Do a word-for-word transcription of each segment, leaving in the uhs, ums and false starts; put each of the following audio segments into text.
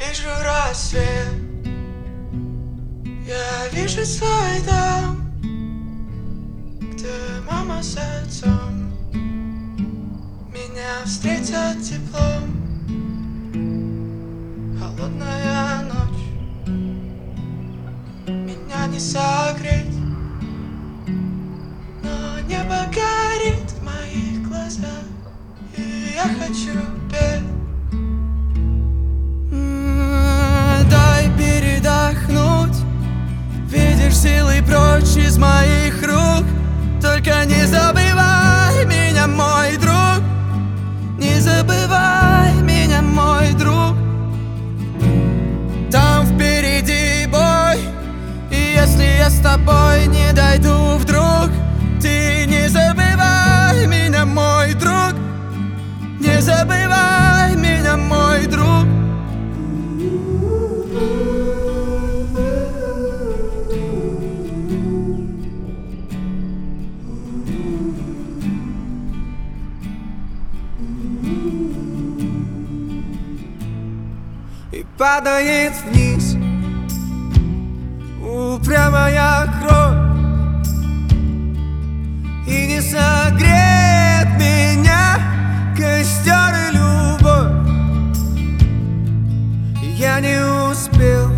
вижу рассвет, я вижу свой дом, где мама с отцом меня встретят теплом. Холодная ночь, меня не согреть, но небо горит в моих глазах, и я хочу петь. Дай передохнуть, видишь, силы прочь из моих рук. Только не забывай меня, мой друг, не забывай меня, мой друг. Там впереди бой, и если я с тобой не дойду вдруг, ты не забывай меня, мой друг, не забывай меня, мой друг. И падает вниз упрямая кровь, и не согреет меня костер и любовь. Я не успел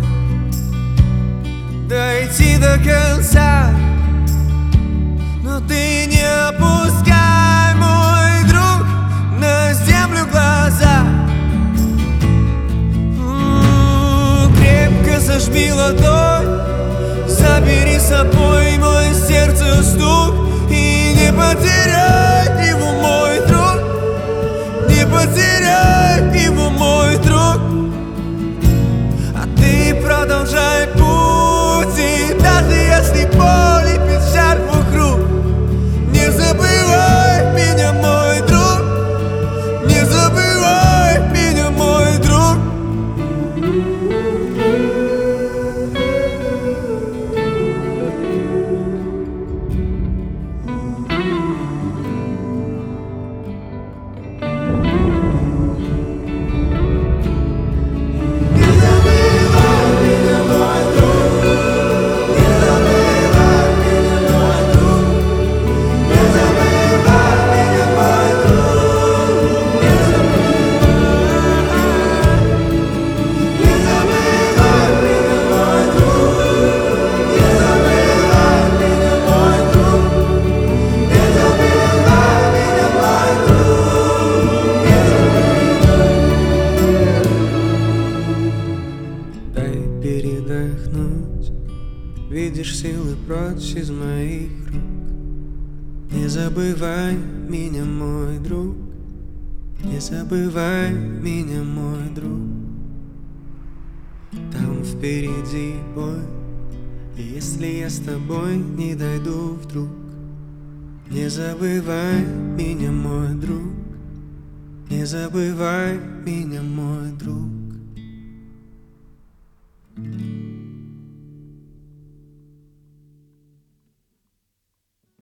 дойти до конца, но ты не опускай, мой друг, на землю глаза. Зажми ладонь, забери с собой мой сердце стук, и не потеряй его, мой друг, не потеряй его, мой друг. А ты продолжай путь, и даже если боль и печаль вокруг, не забывай меня, мой друг, не забывай меня, мой друг. Передохнуть, видишь, силы прочь из моих рук. Не забывай меня, мой друг, не забывай меня, мой друг. Там впереди бой, и если я с тобой не дойду вдруг, не забывай меня, мой друг, не забывай меня, мой друг.